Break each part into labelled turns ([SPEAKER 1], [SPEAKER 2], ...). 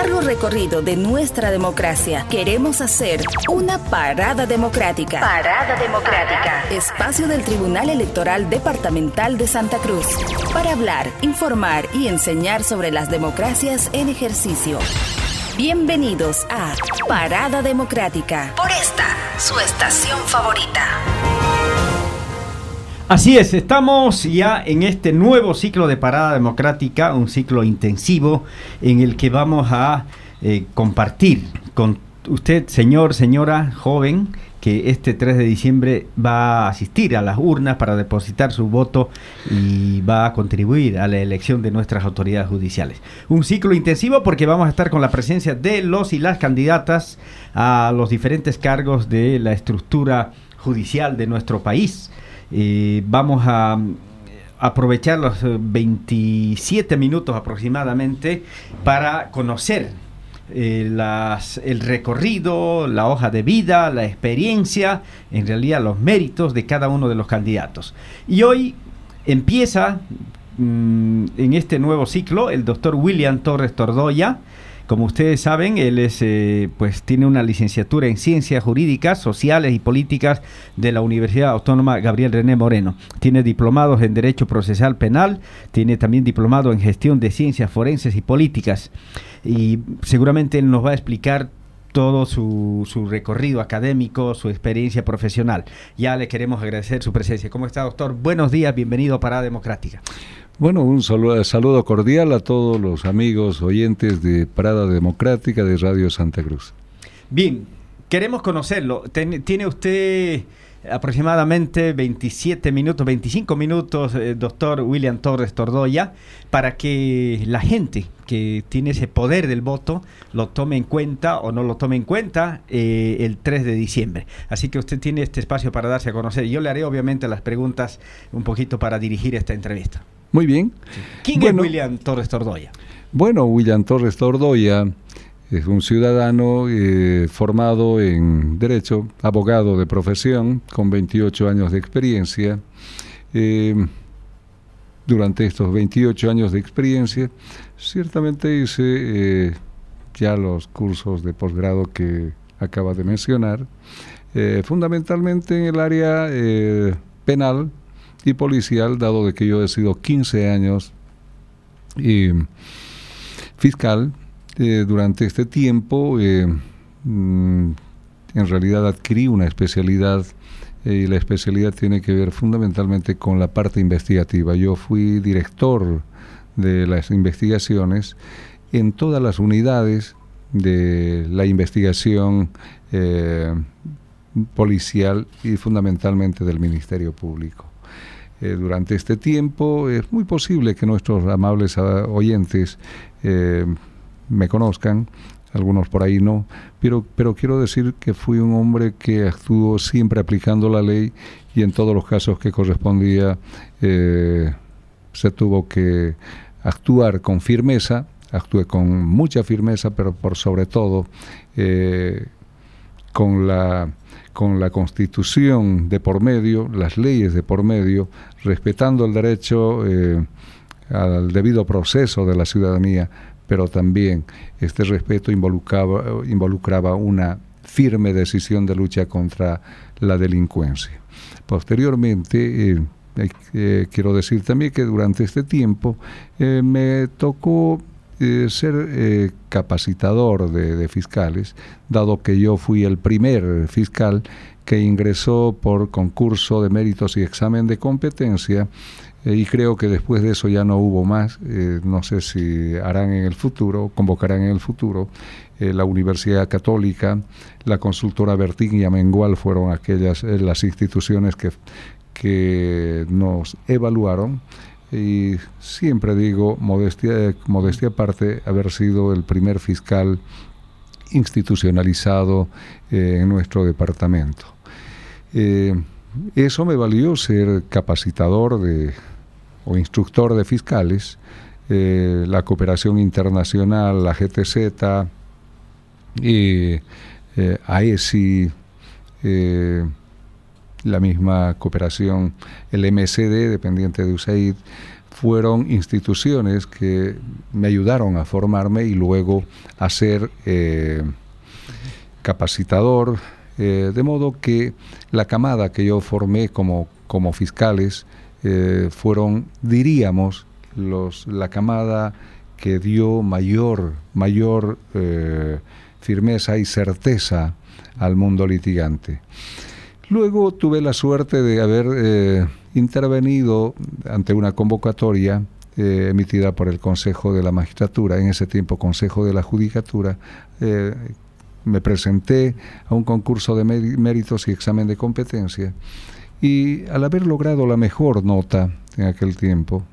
[SPEAKER 1] largo recorrido de nuestra democracia, queremos hacer una parada democrática. Parada democrática. Espacio del Tribunal Electoral Departamental de Santa Cruz. Para hablar, informar y enseñar sobre las democracias en ejercicio. Bienvenidos a Parada Democrática. Por esta, su estación favorita.
[SPEAKER 2] Así es, estamos ya en este nuevo ciclo de Parada Democrática, un ciclo intensivo en el que vamos a compartir con usted, señor, señora, joven, que este 3 de diciembre va a asistir a las urnas para depositar su voto y va a contribuir a la elección de nuestras autoridades judiciales. Un ciclo intensivo porque vamos a estar con la presencia de los y las candidatas a los diferentes cargos de la estructura judicial de nuestro país. Vamos a aprovechar los 27 minutos aproximadamente para conocer el recorrido, la hoja de vida, la experiencia, en realidad los méritos de cada uno de los candidatos. Y hoy empieza en este nuevo ciclo el doctor William Torres Tordoya. Como ustedes saben, él es, tiene una licenciatura en Ciencias Jurídicas, Sociales y Políticas de la Universidad Autónoma Gabriel René Moreno. Tiene diplomados en Derecho Procesal Penal, tiene también diplomado en Gestión de Ciencias Forenses y Políticas. Y seguramente él nos va a explicar todo su recorrido académico, su experiencia profesional. Ya le queremos agradecer su presencia. ¿Cómo está, doctor? Buenos días, bienvenido a Parada Democrática.
[SPEAKER 3] Bueno, un saludo cordial a todos los amigos oyentes de Parada Democrática de Radio Santa Cruz.
[SPEAKER 2] Bien, queremos conocerlo. Tiene usted aproximadamente 25 minutos, doctor William Torres Tordoya, para que la gente que tiene ese poder del voto lo tome en cuenta o no lo tome en cuenta el 3 de diciembre. Así que usted tiene este espacio para darse a conocer. Yo le haré obviamente las preguntas un poquito para dirigir esta entrevista.
[SPEAKER 3] Muy bien.
[SPEAKER 2] ¿Quién es William Torres Tordoya?
[SPEAKER 3] Bueno, William Torres Tordoya es un ciudadano formado en Derecho, abogado de profesión, con 28 años de experiencia. Durante estos 28 años de experiencia, ciertamente hice ya los cursos de posgrado que acaba de mencionar, fundamentalmente en el área penal y policial, dado de que yo he sido 15 años fiscal. Durante este tiempo en realidad adquirí una especialidad y la especialidad tiene que ver fundamentalmente con la parte investigativa. Yo fui director de las investigaciones en todas las unidades de la investigación policial y fundamentalmente del Ministerio Público. Durante este tiempo es muy posible que nuestros amables oyentes me conozcan, algunos por ahí no, pero quiero decir que fui un hombre que actuó siempre aplicando la ley y en todos los casos que correspondía se tuvo que actuar con firmeza, actué con mucha firmeza, pero por sobre todo con la Constitución de por medio, las leyes de por medio, respetando el derecho al debido proceso de la ciudadanía, pero también este respeto involucraba una firme decisión de lucha contra la delincuencia. Posteriormente, quiero decir también que durante este tiempo me tocó ser capacitador de fiscales, dado que yo fui el primer fiscal que ingresó por concurso de méritos y examen de competencia, y creo que después de eso ya no hubo más. No sé si harán en el futuro, convocarán en el futuro. La Universidad Católica, la consultora Bertín y Amengual fueron aquellas las instituciones que nos evaluaron. Y siempre digo, modestia aparte, haber sido el primer fiscal institucionalizado en nuestro departamento. Eso me valió ser capacitador o instructor de fiscales, la cooperación internacional, la GTZ, AESI, la misma cooperación, el MSD, dependiente de USAID, fueron instituciones que me ayudaron a formarme y luego a ser capacitador, de modo que la camada que yo formé como fiscales fueron, diríamos, la camada que dio mayor firmeza y certeza al mundo litigante. Luego tuve la suerte de haber intervenido ante una convocatoria emitida por el Consejo de la Magistratura, en ese tiempo Consejo de la Judicatura. Me presenté a un concurso de méritos y examen de competencia, y al haber logrado la mejor nota en aquel tiempo,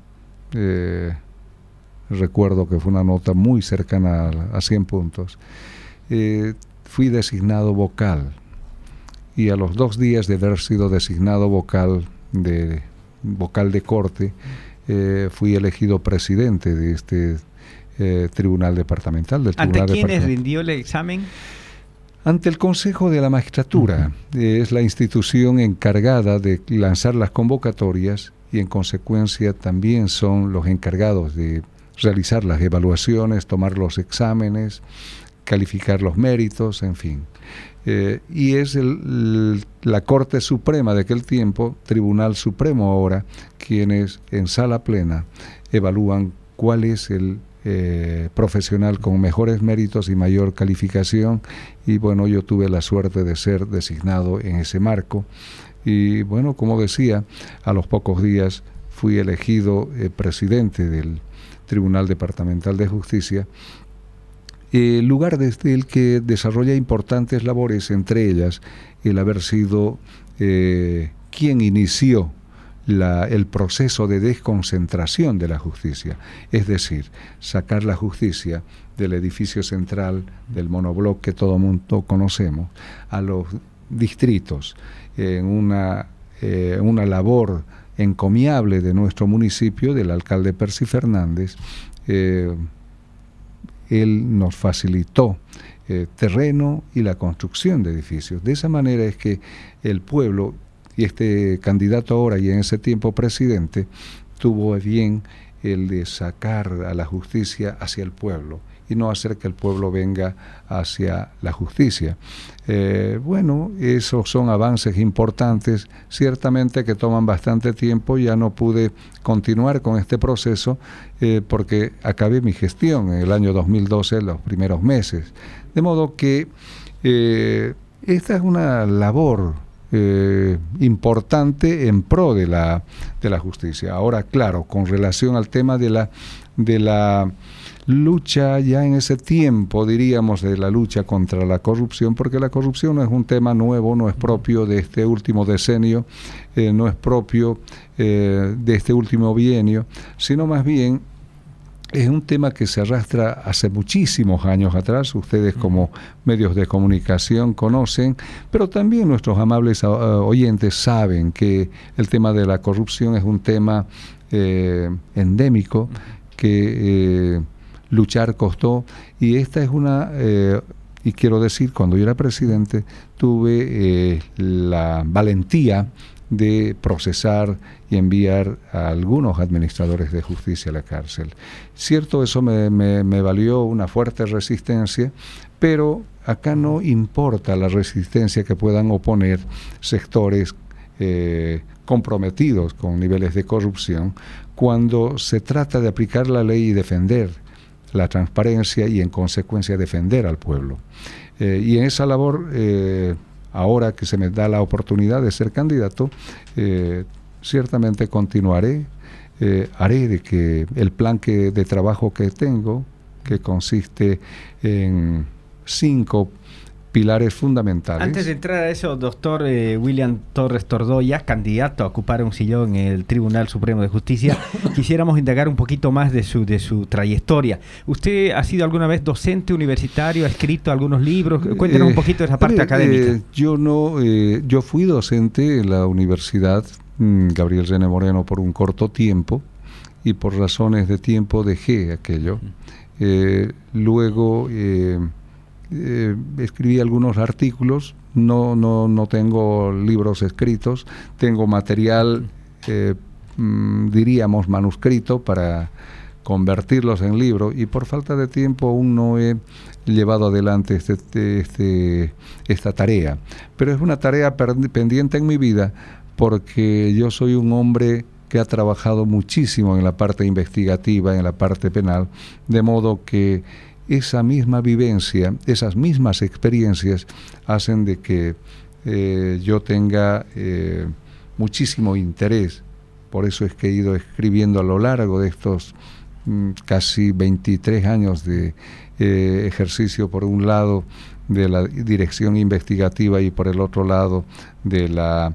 [SPEAKER 3] recuerdo que fue una nota muy cercana a 100 puntos, fui designado vocal, y a los 2 días de haber sido designado vocal de corte, fui elegido presidente de este tribunal departamental.
[SPEAKER 2] ¿Ante quiénes rindió el examen?
[SPEAKER 3] Ante el Consejo de la Magistratura. Es la institución encargada de lanzar las convocatorias y en consecuencia también son los encargados de realizar las evaluaciones, tomar los exámenes, calificar los méritos, en fin. Y es la Corte Suprema de aquel tiempo, Tribunal Supremo ahora, quienes en sala plena evalúan cuál es el profesional con mejores méritos y mayor calificación, y bueno, yo tuve la suerte de ser designado en ese marco, y bueno, como decía, a los pocos días fui elegido presidente del Tribunal Departamental de Justicia, lugar desde el que desarrolla importantes labores, entre ellas el haber sido quien inició el proceso de desconcentración de la justicia, es decir, sacar la justicia del edificio central, del monobloc que todo mundo conocemos, a los distritos, en una labor encomiable de nuestro municipio, del alcalde Percy Fernández. Él nos facilitó terreno y la construcción de edificios. De esa manera es que el pueblo, y este candidato ahora y en ese tiempo presidente, tuvo bien el de sacar a la justicia hacia el pueblo y no hacer que el pueblo venga hacia la justicia. Bueno, esos son avances importantes, ciertamente que toman bastante tiempo. Ya no pude continuar con este proceso porque acabé mi gestión en el año 2012, los primeros meses. De modo que esta es una labor importante en pro de la justicia. Ahora, claro, con relación al tema de la lucha, ya en ese tiempo, diríamos, de la lucha contra la corrupción, porque la corrupción no es un tema nuevo, no es propio de este último decenio, no es propio de este último bienio, sino más bien es un tema que se arrastra hace muchísimos años atrás. Ustedes como medios de comunicación conocen, pero también nuestros amables oyentes saben que el tema de la corrupción es un tema endémico que luchar costó, y esta es una... y quiero decir, cuando yo era presidente, tuve la valentía de procesar y enviar a algunos administradores de justicia a la cárcel. Cierto, eso me valió una fuerte resistencia, pero acá no importa la resistencia que puedan oponer sectores comprometidos con niveles de corrupción, cuando se trata de aplicar la ley y defender la transparencia y en consecuencia defender al pueblo. Y en esa labor, ahora que se me da la oportunidad de ser candidato, ciertamente continuaré, haré de que el plan de trabajo que tengo, que consiste en 5 pilares fundamentales.
[SPEAKER 2] Antes de entrar a eso, doctor William Torres Tordoya, candidato a ocupar un sillón en el Tribunal Supremo de Justicia, quisiéramos indagar un poquito más de su trayectoria. ¿Usted ha sido alguna vez docente universitario, ha escrito algunos libros? Cuéntenos un poquito de esa parte académica.
[SPEAKER 3] Yo fui docente en la Universidad Gabriel René Moreno por un corto tiempo, y por razones de tiempo dejé aquello. Luego escribí algunos artículos, no tengo libros escritos, tengo material diríamos, manuscrito para convertirlos en libro, y por falta de tiempo aún no he llevado adelante esta tarea. Pero es una tarea pendiente en mi vida, porque yo soy un hombre que ha trabajado muchísimo en la parte investigativa, en la parte penal, de modo que esa misma vivencia, esas mismas experiencias hacen de que yo tenga muchísimo interés. Por eso es que he ido escribiendo a lo largo de estos casi 23 años de ejercicio, por un lado de la dirección investigativa y por el otro lado de la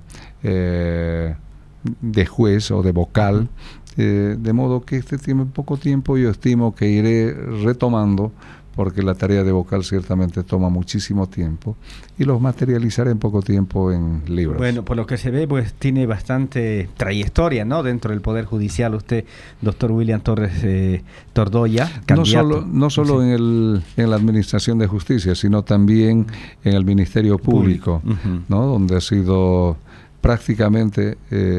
[SPEAKER 3] de juez o de vocal, de modo que poco tiempo yo estimo que iré retomando, porque la tarea de vocal ciertamente toma muchísimo tiempo, y los materializaré en poco tiempo en libros.
[SPEAKER 2] Bueno, por lo que se ve, pues tiene bastante trayectoria, ¿no?, dentro del Poder Judicial. Usted, doctor William Torres Tordoya, candidato.
[SPEAKER 3] No solo sí, en la Administración de Justicia, sino también en el Ministerio Público, ¿no?, donde ha sido prácticamente...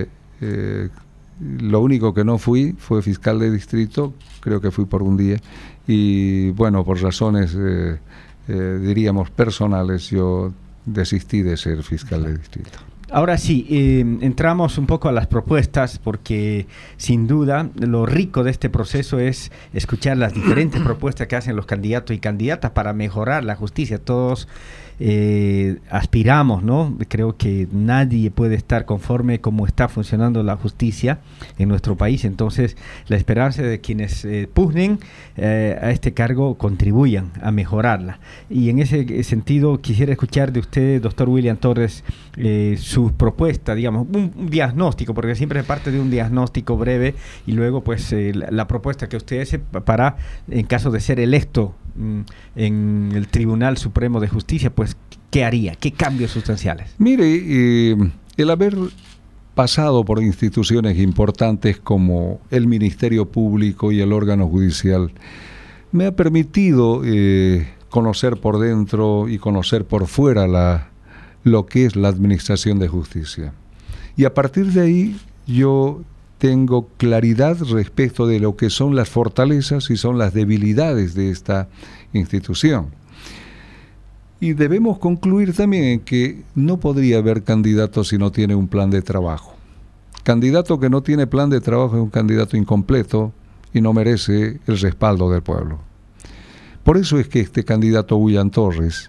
[SPEAKER 3] lo único que no fui fue fiscal de distrito, creo que fui por un día, y bueno, por razones diríamos personales, yo desistí de ser fiscal de distrito.
[SPEAKER 2] Ahora sí, entramos un poco a las propuestas, porque sin duda lo rico de este proceso es escuchar las diferentes propuestas que hacen los candidatos y candidatas para mejorar la justicia. Todos aspiramos, ¿no? Creo que nadie puede estar conforme como está funcionando la justicia en nuestro país. Entonces, la esperanza de quienes pugnen a este cargo contribuyan a mejorarla. Y en ese sentido, quisiera escuchar de usted, doctor William Torres, su propuesta, digamos, un diagnóstico, porque siempre es parte de un diagnóstico breve, y luego pues la propuesta que usted hace para, en caso de ser electo en el Tribunal Supremo de Justicia, pues ¿qué haría? ¿Qué cambios sustanciales?
[SPEAKER 3] Mire, el haber pasado por instituciones importantes como el Ministerio Público y el órgano judicial me ha permitido conocer por dentro y conocer por fuera lo que es la administración de justicia. Y a partir de ahí yo tengo claridad respecto de lo que son las fortalezas y son las debilidades de esta institución. Y debemos concluir también en que no podría haber candidato si no tiene un plan de trabajo. Candidato que no tiene plan de trabajo es un candidato incompleto y no merece el respaldo del pueblo. Por eso es que este candidato William Torres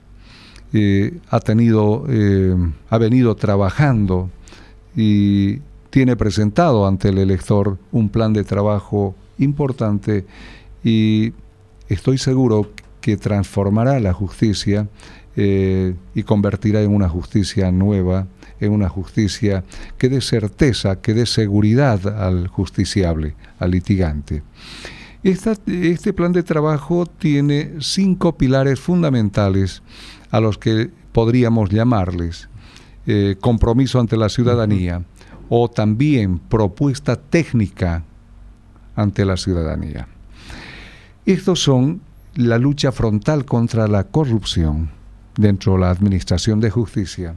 [SPEAKER 3] ha venido trabajando y tiene presentado ante el elector un plan de trabajo importante, y estoy seguro que transformará la justicia y convertirá en una justicia nueva, en una justicia que dé certeza, que dé seguridad al justiciable, al litigante. Este plan de trabajo tiene 5 pilares fundamentales a los que podríamos llamarles compromiso ante la ciudadanía, o también propuesta técnica ante la ciudadanía. Estos son la lucha frontal contra la corrupción dentro de la administración de justicia,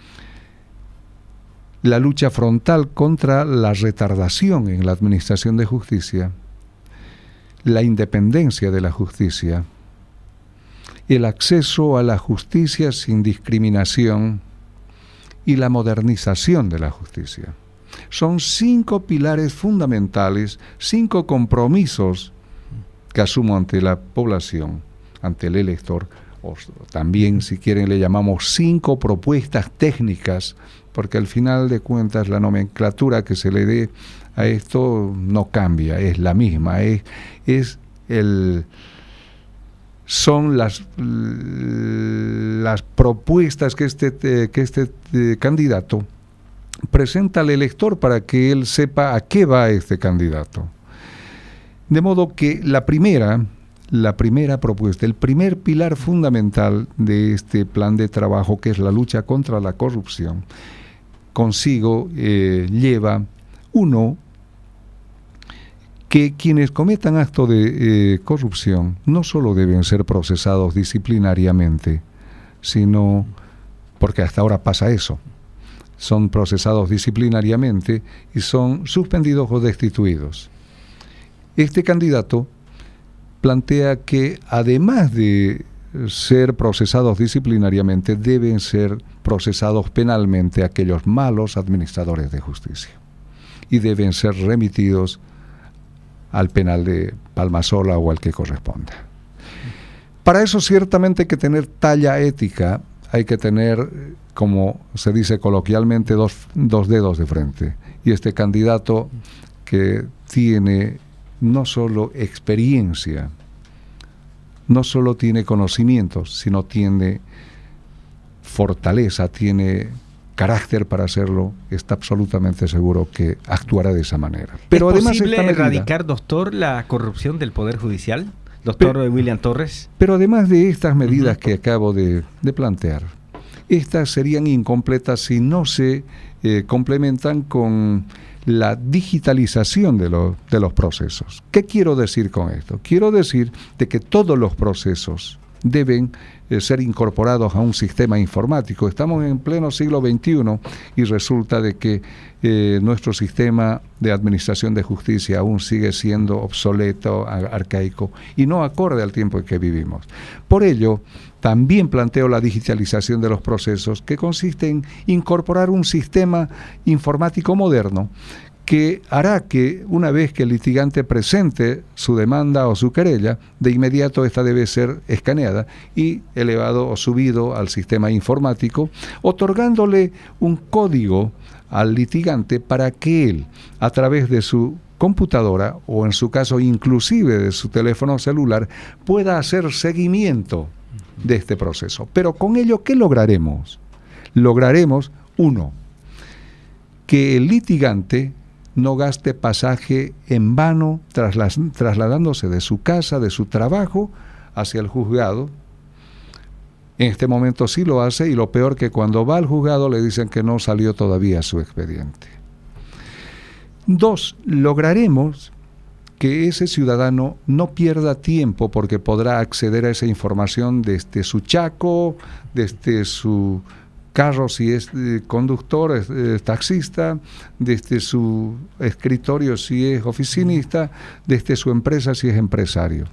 [SPEAKER 3] la lucha frontal contra la retardación en la administración de justicia, la independencia de la justicia, el acceso a la justicia sin discriminación y la modernización de la justicia. Son 5 pilares fundamentales, 5 compromisos que asumo ante la población, ante el elector, o también, si quieren, le llamamos 5 propuestas técnicas, porque al final de cuentas la nomenclatura que se le dé a esto no cambia, es la misma, son las propuestas que este candidato presenta al elector para que él sepa a qué va este candidato. De modo que la primera propuesta, el primer pilar fundamental de este plan de trabajo, que es la lucha contra la corrupción, consigo lleva, uno, que quienes cometan actos de corrupción no solo deben ser procesados disciplinariamente, sino, porque hasta ahora pasa eso, son procesados disciplinariamente y son suspendidos o destituidos. Este candidato plantea que además de ser procesados disciplinariamente, deben ser procesados penalmente aquellos malos administradores de justicia y deben ser remitidos al penal de Palmasola o al que corresponda. Para eso ciertamente hay que tener talla ética, hay que tener, como se dice coloquialmente, dos dedos de frente. Y este candidato, que tiene no solo experiencia, no solo tiene conocimientos, sino tiene fortaleza, tiene carácter para hacerlo, está absolutamente seguro que actuará de esa manera.
[SPEAKER 2] Pero ¿es además posible erradicar, doctor, la corrupción del Poder Judicial? Doctor William Torres.
[SPEAKER 3] Pero además de estas medidas que acabo de plantear, estas serían incompletas si no se complementan con la digitalización de los procesos. ¿Qué quiero decir con esto? Quiero decir de que todos los procesos deben ser incorporados a un sistema informático. Estamos en pleno siglo XXI y resulta de que nuestro sistema de administración de justicia aún sigue siendo obsoleto, arcaico y no acorde al tiempo en que vivimos. Por ello, también planteo la digitalización de los procesos, que consiste en incorporar un sistema informático moderno que hará que una vez que el litigante presente su demanda o su querella, de inmediato esta debe ser escaneada y elevado o subido al sistema informático, otorgándole un código al litigante para que él, a través de su computadora o en su caso inclusive de su teléfono celular, pueda hacer seguimiento de este proceso. Pero con ello, ¿qué lograremos? Lograremos, uno, que el litigante no gaste pasaje en vano trasladándose de su casa, de su trabajo, hacia el juzgado. En este momento sí lo hace, y lo peor, que cuando va al juzgado le dicen que no salió todavía su expediente. Dos, lograremos que ese ciudadano no pierda tiempo, porque podrá acceder a esa información desde su chaco, desde su carro si es conductor, es taxista, desde su escritorio si es oficinista, desde su empresa si es empresario.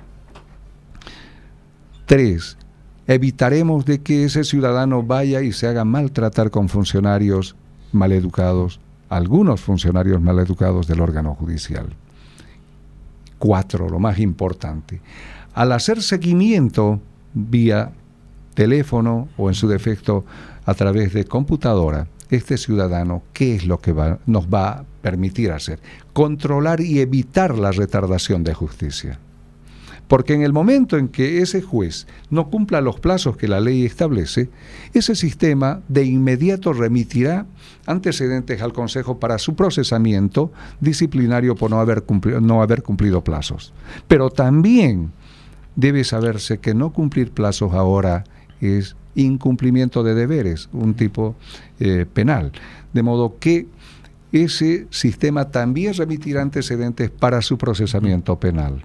[SPEAKER 3] 3. Evitaremos de que ese ciudadano vaya y se haga maltratar con funcionarios maleducados, algunos funcionarios maleducados del órgano judicial. 4. Lo más importante, al hacer seguimiento vía teléfono o en su defecto a través de computadora, este ciudadano, ¿qué es lo que nos va a permitir hacer? Controlar y evitar la retardación de justicia. Porque en el momento en que ese juez no cumpla los plazos que la ley establece, ese sistema de inmediato remitirá antecedentes al Consejo para su procesamiento disciplinario por no haber cumplido plazos. Pero también debe saberse que no cumplir plazos ahora es incumplimiento de deberes, un tipo penal. De modo que ese sistema también remitirá antecedentes para su procesamiento penal.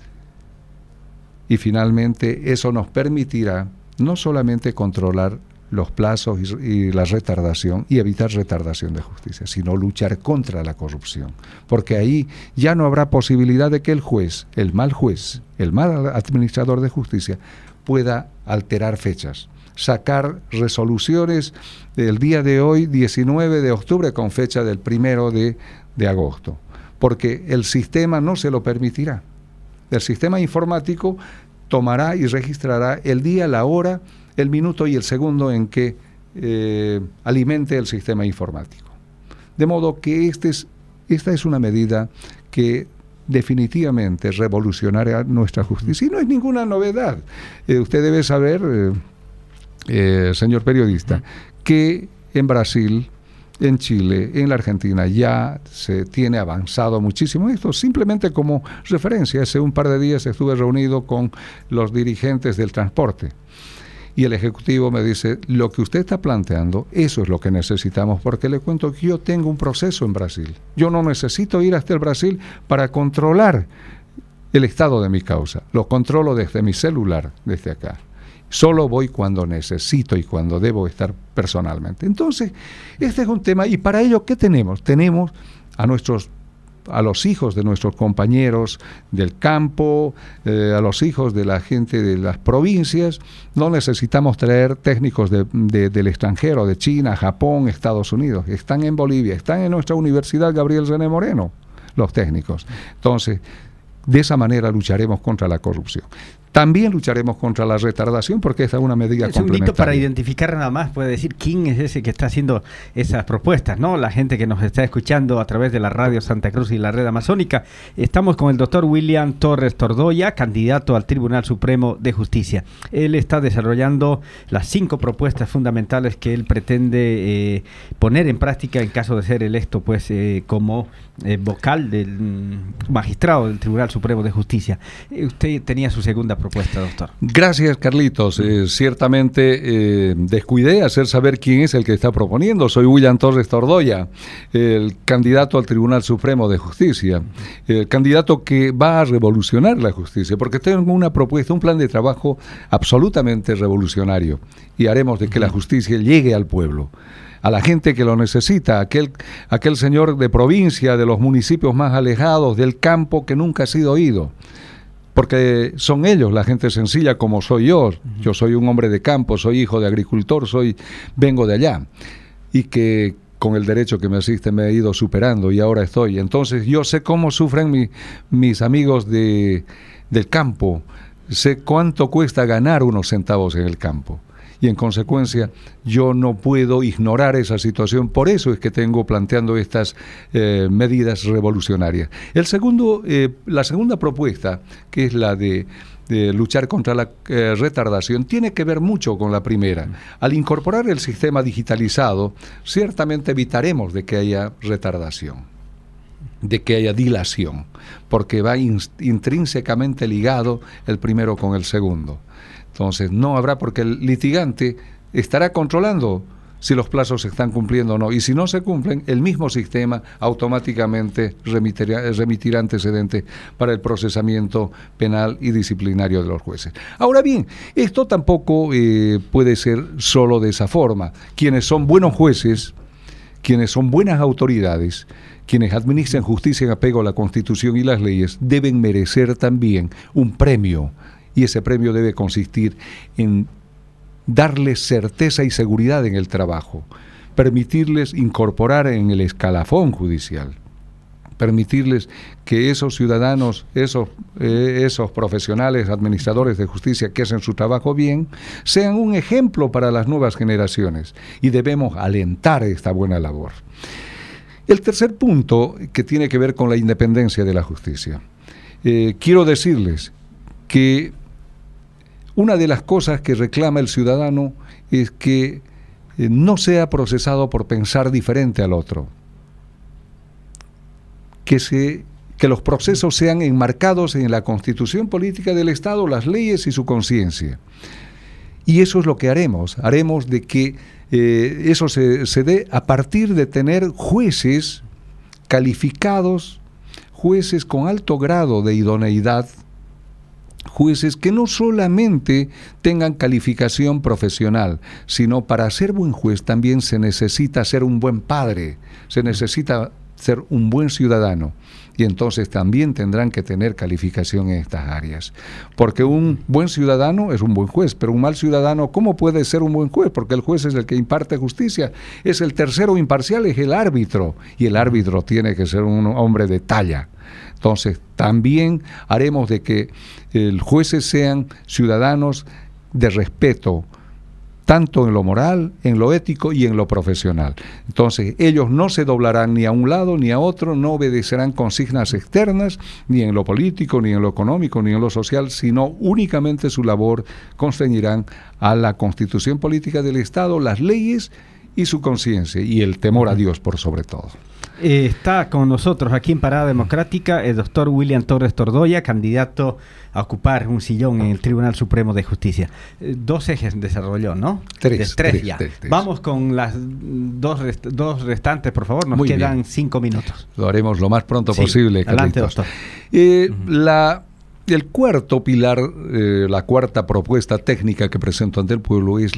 [SPEAKER 3] Y finalmente eso nos permitirá no solamente controlar los plazos y la retardación y evitar retardación de justicia, sino luchar contra la corrupción. Porque ahí ya no habrá posibilidad de que el juez, el mal administrador de justicia, pueda alterar fechas, sacar resoluciones del día de hoy, 19 de octubre, con fecha del 1 de agosto, porque el sistema no se lo permitirá. El sistema informático tomará y registrará el día, la hora, el minuto y el segundo en que alimente el sistema informático. De modo que esta es una medida que definitivamente revolucionará nuestra justicia. Y no es ninguna novedad. Usted debe saber, señor periodista, que en Brasil, en Chile, en la Argentina ya se tiene avanzado muchísimo esto. Simplemente como referencia, hace un par de días estuve reunido con los dirigentes del transporte y el ejecutivo me dice: lo que usted está planteando, eso es lo que necesitamos, porque le cuento que yo tengo un proceso en Brasil. Yo no necesito ir hasta el Brasil para controlar el estado de mi causa. Lo controlo desde mi celular, desde acá. Solo voy cuando necesito y cuando debo estar personalmente. Entonces, este es un tema, y para ello, ¿qué tenemos? Tenemos a los hijos de nuestros compañeros del campo, a los hijos de la gente de las provincias. No necesitamos traer técnicos del extranjero, de China, Japón, Estados Unidos. Están en Bolivia, están en nuestra Universidad Gabriel Zené Moreno, los técnicos. Entonces, de esa manera lucharemos contra la corrupción. También lucharemos contra la retardación, porque esta es una medida complementaria.
[SPEAKER 2] Para identificar nada más, puede decir quién es ese que está haciendo esas propuestas, ¿no? La gente que nos está escuchando a través de la radio Santa Cruz y la red amazónica. Estamos con el doctor William Torres Tordoya, candidato al Tribunal Supremo de Justicia. Él está desarrollando las 5 propuestas fundamentales que él pretende poner en práctica en caso de ser electo, pues, como vocal del magistrado del Tribunal Supremo de Justicia. Usted tenía su segunda propuesta, doctor.
[SPEAKER 3] Gracias, Carlitos. Ciertamente descuidé hacer saber quién es el que está proponiendo. Soy William Torres Tordoya, el candidato al Tribunal Supremo de Justicia, el candidato que va a revolucionar la justicia, porque tengo una propuesta, un plan de trabajo absolutamente revolucionario, y haremos de que la justicia llegue al pueblo, a la gente que lo necesita, aquel señor de provincia, de los municipios más alejados, del campo, que nunca ha sido oído. Porque son ellos, la gente sencilla como soy yo. Yo soy un hombre de campo, soy hijo de agricultor, vengo de allá. Y que con el derecho que me asiste me he ido superando y ahora estoy. Entonces yo sé cómo sufren mis amigos del campo. Sé cuánto cuesta ganar unos centavos en el campo. Y en consecuencia yo no puedo ignorar esa situación. Por eso es que tengo planteando estas medidas revolucionarias. La segunda propuesta, que es la de luchar contra la retardación, tiene que ver mucho con la primera. Al incorporar el sistema digitalizado, ciertamente evitaremos de que haya retardación, de que haya dilación, porque va intrínsecamente ligado el primero con el segundo. Entonces no habrá, porque el litigante estará controlando si los plazos se están cumpliendo o no, y si no se cumplen, el mismo sistema automáticamente remitirá antecedentes para el procesamiento penal y disciplinario de los jueces. Ahora bien, esto tampoco puede ser solo de esa forma. Quienes son buenos jueces, quienes son buenas autoridades, quienes administran justicia en apego a la Constitución y las leyes, deben merecer también un premio. Y ese premio debe consistir en darles certeza y seguridad en el trabajo, permitirles incorporar en el escalafón judicial, permitirles que esos ciudadanos, esos profesionales, administradores de justicia que hacen su trabajo bien, sean un ejemplo para las nuevas generaciones, y debemos alentar esta buena labor. El tercer punto, que tiene que ver con la independencia de la justicia. Quiero decirles que una de las cosas que reclama el ciudadano es que no sea procesado por pensar diferente al otro, que los procesos sean enmarcados en la Constitución política del Estado, las leyes y su conciencia. Y eso es lo que haremos de que eso se dé a partir de tener jueces calificados, jueces con alto grado de idoneidad, jueces que no solamente tengan calificación profesional, sino para ser buen juez también se necesita ser un buen padre, se necesita ser un buen ciudadano, y entonces también tendrán que tener calificación en estas áreas. Porque un buen ciudadano es un buen juez, pero un mal ciudadano, ¿cómo puede ser un buen juez? Porque el juez es el que imparte justicia, es el tercero imparcial, es el árbitro, y el árbitro tiene que ser un hombre de talla. Entonces, también haremos de que los jueces sean ciudadanos de respeto, tanto en lo moral, en lo ético y en lo profesional. Entonces, ellos no se doblarán ni a un lado ni a otro, no obedecerán consignas externas, ni en lo político, ni en lo económico, ni en lo social, sino únicamente su labor constreñirán a la Constitución política del Estado, las leyes y su conciencia, y el temor a Dios por sobre todo.
[SPEAKER 2] Está con nosotros aquí en Parada Democrática el doctor William Torres Tordoya, candidato a ocupar un sillón en el Tribunal Supremo de Justicia. 2 ejes desarrolló, ¿no?
[SPEAKER 3] Tres ya.
[SPEAKER 2] Tres. Vamos con las dos restantes, por favor. Nos
[SPEAKER 3] Muy
[SPEAKER 2] quedan
[SPEAKER 3] bien.
[SPEAKER 2] 5 minutos.
[SPEAKER 3] Lo haremos lo más pronto posible,
[SPEAKER 2] Adelante,
[SPEAKER 3] Carlitos.
[SPEAKER 2] doctor.
[SPEAKER 3] El cuarto pilar, la cuarta propuesta técnica que presento ante el pueblo es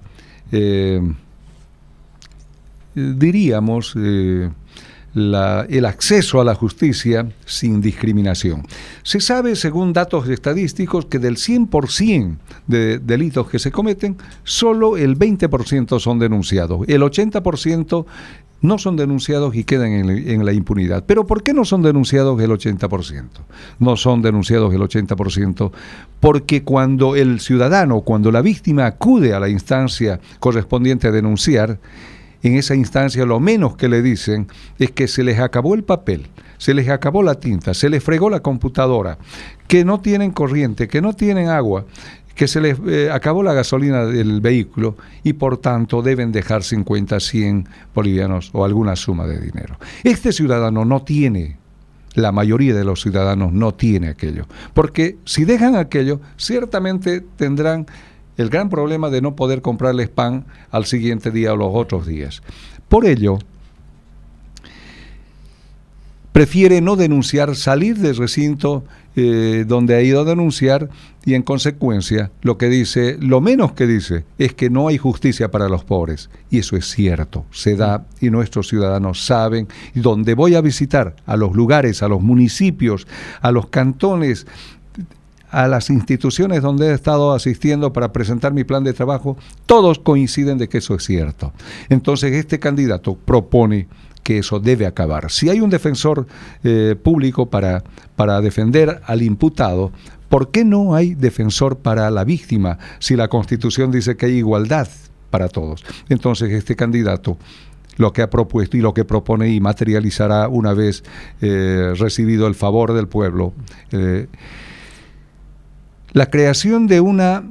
[SPEAKER 3] el acceso a la justicia sin discriminación. Se sabe, según datos estadísticos, que del 100% de delitos que se cometen, solo el 20% son denunciados. El 80% no son denunciados y quedan en la impunidad. ¿Pero por qué no son denunciados el 80%? No son denunciados el 80% porque cuando el ciudadano, cuando la víctima acude a la instancia correspondiente a denunciar, en esa instancia lo menos que le dicen es que se les acabó el papel, se les acabó la tinta, se les fregó la computadora, que no tienen corriente, que no tienen agua, que se les acabó la gasolina del vehículo y por tanto deben dejar 50, 100 bolivianos o alguna suma de dinero. Este ciudadano no tiene, la mayoría de los ciudadanos no tiene aquello, porque si dejan aquello, ciertamente tendrán el gran problema de no poder comprarles pan al siguiente día o los otros días. Por ello, prefiere no denunciar, salir del recinto donde ha ido a denunciar y en consecuencia lo menos que dice es que no hay justicia para los pobres. Y eso es cierto, se da y nuestros ciudadanos saben. Y donde voy a visitar, a los lugares, a los municipios, a los cantones, a las instituciones donde he estado asistiendo para presentar mi plan de trabajo, todos coinciden de que eso es cierto. Entonces este candidato propone que eso debe acabar. Si hay un defensor público para defender al imputado, ¿por qué no hay defensor para la víctima si la Constitución dice que hay igualdad para todos? Entonces este candidato lo que ha propuesto y lo que propone y materializará una vez recibido el favor del pueblo, la creación de una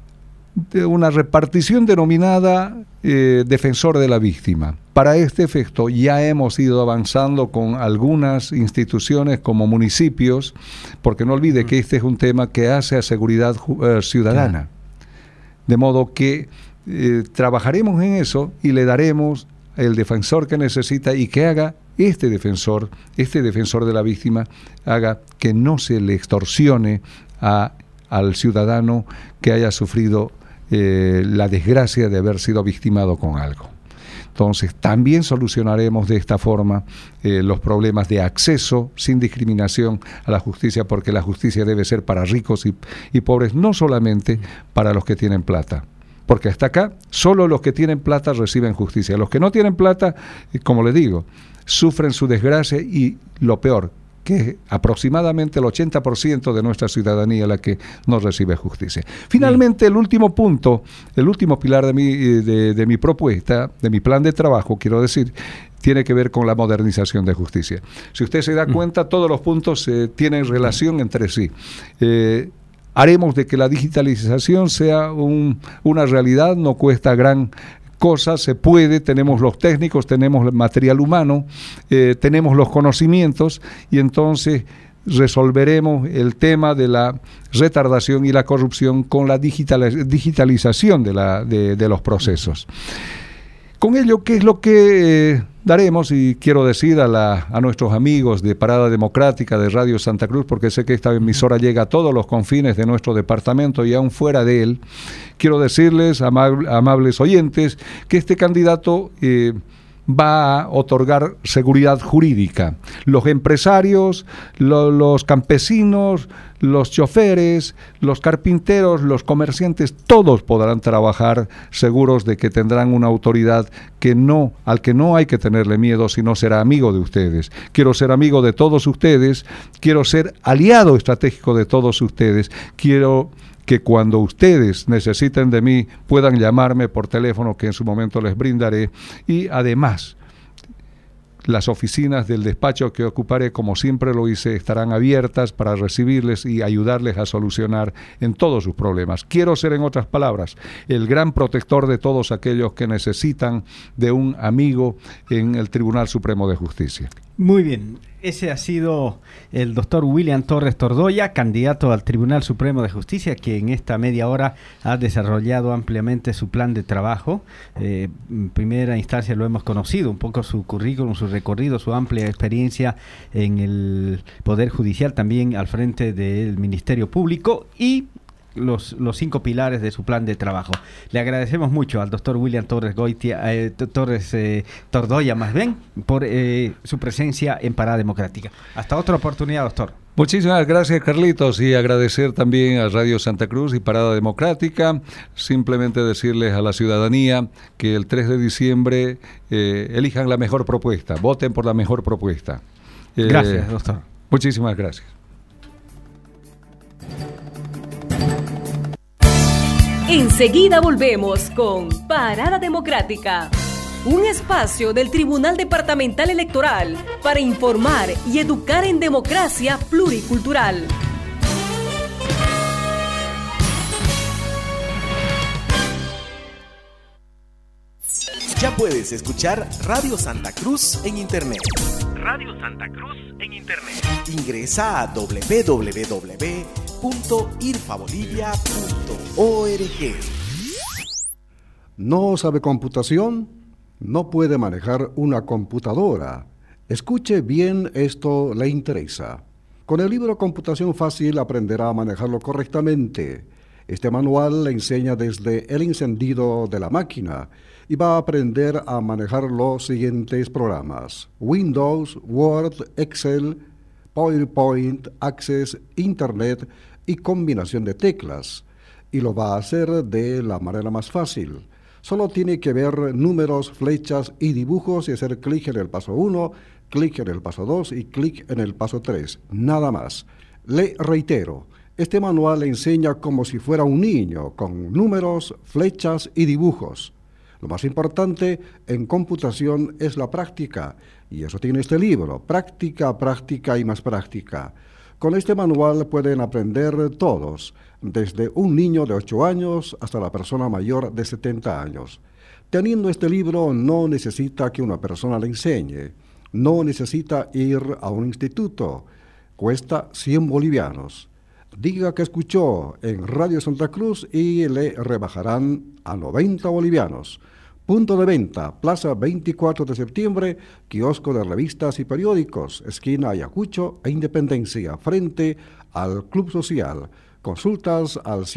[SPEAKER 3] repartición denominada defensor de la víctima. Para este efecto ya hemos ido avanzando con algunas instituciones como municipios, porque no olvide que este es un tema que hace a seguridad ciudadana. De modo que trabajaremos en eso y le daremos el defensor que necesita y que haga este defensor de la víctima, haga que no se le extorsione al ciudadano que haya sufrido la desgracia de haber sido victimado con algo. Entonces, también solucionaremos de esta forma los problemas de acceso sin discriminación a la justicia, porque la justicia debe ser para ricos y pobres, no solamente para los que tienen plata. Porque hasta acá, solo los que tienen plata reciben justicia. Los que no tienen plata, como les digo, sufren su desgracia y lo peor, que es aproximadamente el 80% de nuestra ciudadanía la que no recibe justicia. Finalmente, el último punto, el último pilar de mi propuesta, de mi plan de trabajo, quiero decir, tiene que ver con la modernización de justicia. Si usted se da cuenta, todos los puntos tienen relación entre sí. Haremos de que la digitalización sea una realidad, no cuesta gran cosa, se puede, tenemos los técnicos, tenemos el material humano, tenemos los conocimientos y entonces resolveremos el tema de la retardación y la corrupción con la digitalización de los procesos. Con ello, ¿qué es lo que daremos? Y quiero decir a nuestros amigos de Parada Democrática, de Radio Santa Cruz, porque sé que esta emisora llega a todos los confines de nuestro departamento y aún fuera de él, quiero decirles, amables oyentes, que este candidato va a otorgar seguridad jurídica. Los empresarios, los campesinos, los choferes, los carpinteros, los comerciantes, todos podrán trabajar seguros de que tendrán una autoridad al que no hay que tenerle miedo, sino será amigo de ustedes. Quiero ser amigo de todos ustedes, quiero ser aliado estratégico de todos ustedes, quiero que cuando ustedes necesiten de mí puedan llamarme por teléfono que en su momento les brindaré y además las oficinas del despacho que ocuparé, como siempre lo hice, estarán abiertas para recibirles y ayudarles a solucionar en todos sus problemas. Quiero ser, en otras palabras, el gran protector de todos aquellos que necesitan de un amigo en el Tribunal Supremo de Justicia.
[SPEAKER 2] Muy bien, ese ha sido el doctor William Torres Tordoya, candidato al Tribunal Supremo de Justicia, que en esta media hora ha desarrollado ampliamente su plan de trabajo. En primera instancia lo hemos conocido, un poco su currículum, su recorrido, su amplia experiencia en el Poder Judicial, también al frente del Ministerio Público y los 5 pilares de su plan de trabajo. Le agradecemos mucho al doctor William Torres Tordoya, más bien, por su presencia en Parada Democrática. Hasta otra oportunidad, doctor.
[SPEAKER 3] Muchísimas gracias, Carlitos, y agradecer también a Radio Santa Cruz y Parada Democrática. Simplemente decirles a la ciudadanía que el 3 de diciembre elijan la mejor propuesta, voten por la mejor propuesta.
[SPEAKER 2] Gracias, doctor.
[SPEAKER 3] Muchísimas gracias.
[SPEAKER 4] Enseguida volvemos con Parada Democrática, un espacio del Tribunal Departamental Electoral para informar y educar en democracia pluricultural.
[SPEAKER 5] Ya puedes escuchar Radio Santa Cruz en Internet.
[SPEAKER 6] Radio Santa Cruz en Internet.
[SPEAKER 5] Ingresa a www.irfabolivia.org.
[SPEAKER 7] ¿No sabe computación? No puede manejar una computadora. Escuche bien, esto le interesa. Con el libro Computación Fácil aprenderá a manejarlo correctamente. Este manual le enseña desde el encendido de la máquina y va a aprender a manejar los siguientes programas: Windows, Word, Excel, PowerPoint, Access, Internet y combinación de teclas. Y lo va a hacer de la manera más fácil. Solo tiene que ver números, flechas y dibujos y hacer clic en el paso 1, clic en el paso 2 y clic en el paso 3. Nada más. Le reitero, este manual le enseña como si fuera un niño, con números, flechas y dibujos. Lo más importante en computación es la práctica, y eso tiene este libro: práctica, práctica y más práctica. Con este manual pueden aprender todos, desde un niño de 8 años hasta la persona mayor de 70 años. Teniendo este libro no necesita que una persona le enseñe, no necesita ir a un instituto, cuesta 100 bolivianos. Diga que escuchó en Radio Santa Cruz y le rebajarán a 90 bolivianos. Punto de venta: Plaza 24 de septiembre, kiosco de revistas y periódicos, esquina Ayacucho e Independencia, frente al Club Social. Consultas al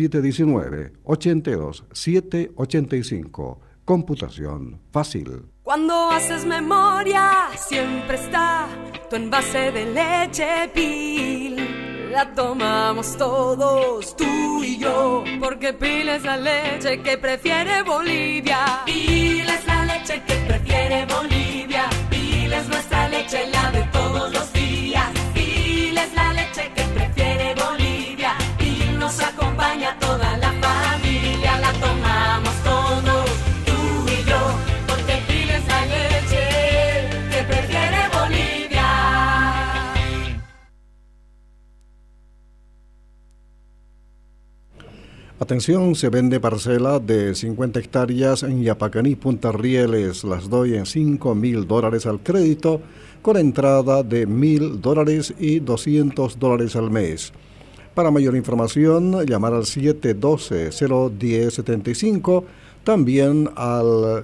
[SPEAKER 7] 719-82-785. Computación fácil.
[SPEAKER 8] Cuando haces memoria, siempre está tu envase de leche Pil. La tomamos todos, tú y yo, porque Pil es la leche que prefiere Bolivia. Pil es la leche que prefiere Bolivia. Pil es nuestra leche, la de todos los días. Pil es la leche que prefiere Bolivia. Pil nos acompaña toda la familia. La tomamos todos, tú y yo, porque Pil es la leche que prefiere Bolivia.
[SPEAKER 7] Atención, se vende parcela de 50 hectáreas en Yapacaní, Punta Rieles. Las doy en $5,000 al crédito, con entrada de $1,000 y $200 al mes. Para mayor información, llamar al 712-010-75, también al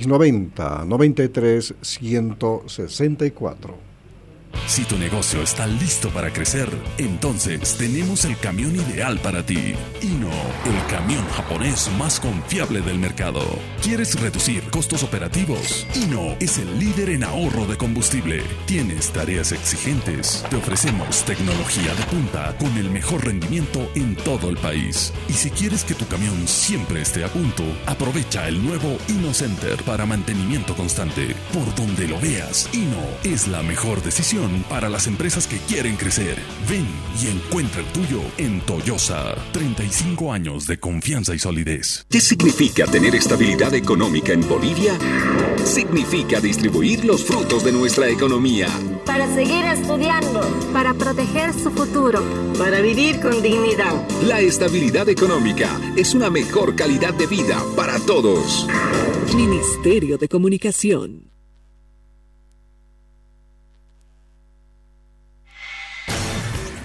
[SPEAKER 7] 690-93-164.
[SPEAKER 9] Si tu negocio está listo para crecer, entonces tenemos el camión ideal para ti. Hino, el camión japonés más confiable del mercado. ¿Quieres reducir costos operativos? Hino es el líder en ahorro de combustible. ¿Tienes tareas exigentes? Te ofrecemos tecnología de punta con el mejor rendimiento en todo el país. Y si quieres que tu camión siempre esté a punto, aprovecha el nuevo Hino Center para mantenimiento constante. Por donde lo veas, Hino es la mejor decisión para las empresas que quieren crecer. Ven y encuentra el tuyo en Toyosa. 35 años de confianza y solidez.
[SPEAKER 10] ¿Qué significa tener estabilidad económica en Bolivia? Significa distribuir los frutos de nuestra economía.
[SPEAKER 11] Para seguir estudiando, para proteger su futuro, para vivir con dignidad.
[SPEAKER 10] La estabilidad económica es una mejor calidad de vida para todos.
[SPEAKER 12] Ministerio de Comunicación.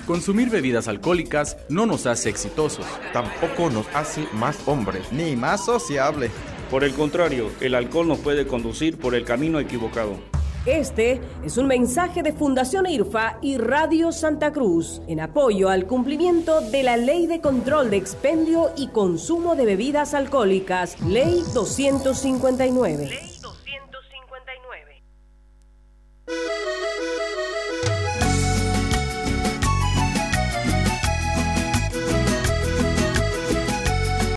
[SPEAKER 12] Consumir bebidas alcohólicas no nos hace exitosos.
[SPEAKER 13] Tampoco nos hace más hombres.
[SPEAKER 14] Ni más sociables.
[SPEAKER 15] Por el contrario, el alcohol nos puede conducir por el camino equivocado.
[SPEAKER 4] Este es un mensaje de Fundación IRFA y Radio Santa Cruz en apoyo al cumplimiento de la Ley de Control de Expendio y Consumo de Bebidas Alcohólicas, Ley 259.